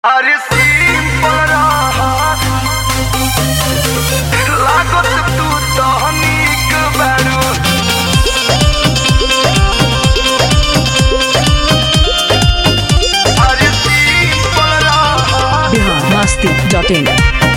अरे सिंपल रहा लागत तू तो नीक बारू अरे सिंपल रहा biharmasti.in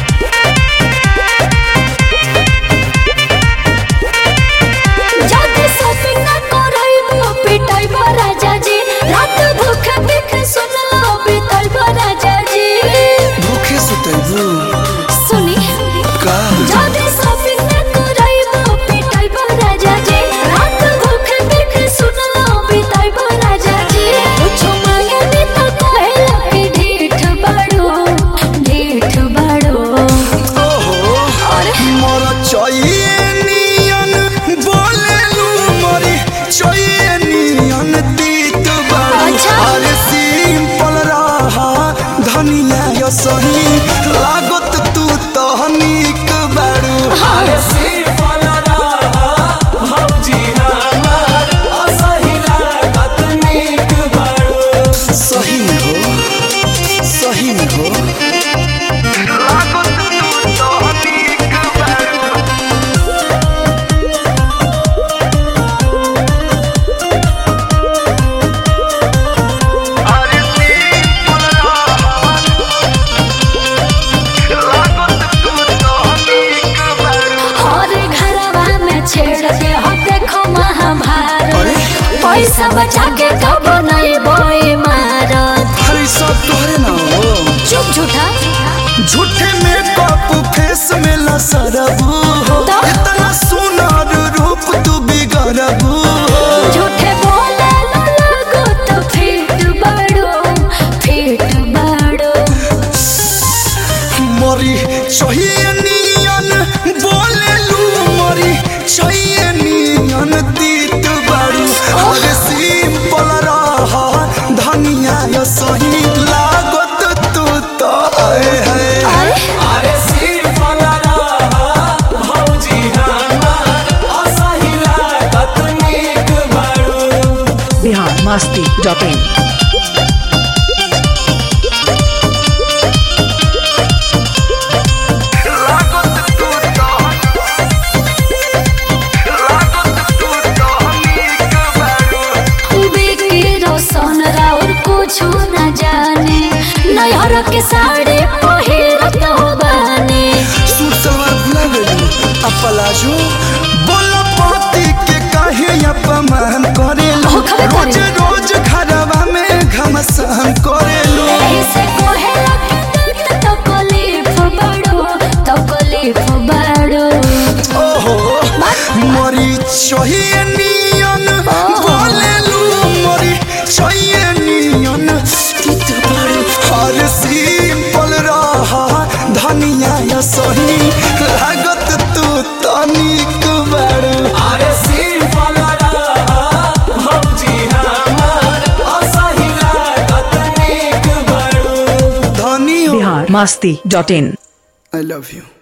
जाते शॉपिंग ना करइबो पिटाइबो राजा जी रात भूखे देख सुन लो पिटाइबो राजा जी भूखे सुतैबू सुनी का जाते शॉपिंग ना करइबो पिटाइबो राजा जी रात भूखे देख सुन लो पिटाइबो राजा जी कुछ मांगे दी तो कहला कि ढीठ बड़ो ओहो मोर चाहिए नियन बोलेलू मोरी चाहिए नियन तीत बारू अच्छा। अरे सिंपल रहा धनिया यो सही लागत तू तो नीक बारू अरे सिंपल रहा भौजी हमार असही लागत नीक बारू सही में हो लागत तू तो नीक बारू अरे सिंपल रहा लागत तू तो नीक बारू और घरवा में छेड़ के हो देखो महाभारत अरे पैसा बचा के कब नहीं बोए मारत अरे सब तोहरे ना हो चुप झूठा झूठे मेकअप फेस में लसरबू हो तो? इतना सुनर रूप तू बिगड़बू हो झूठे बोले लगो तो फिट बड़ो मरी चाहिए नियन बोलेलू मरी चाहिए नियन तीत बारू अरे सिंपल रहा धनिया यो सही लागत तू तो है अरे सिंपल रहा भौजी हमार असही लागत नीक बारू biharmasti.in लागत तू तो नीक बारू बिकी रोशन राउर कुछ न जाने नैहर के साड़ी पहिरत हो बने सूट सलवार भुला गइलू अपलाजो बोला पति के काहे अपमान करेलू हो, खबर रोज करेलू। रोज घरवा में घमसान करेलू ऐसे कोहेला के दिल तो कलीफ बड़ो ओहो मरी चाहिए नियन बोलेलू मरी चाहिए नियन तीत बारू हर सिंपल रहा धनिया या सही लागत तू तनिक बारू अरे सिंपल रहा भौजी हमार असही लागत नीक बारू धनी हो biharmasti.in I love you.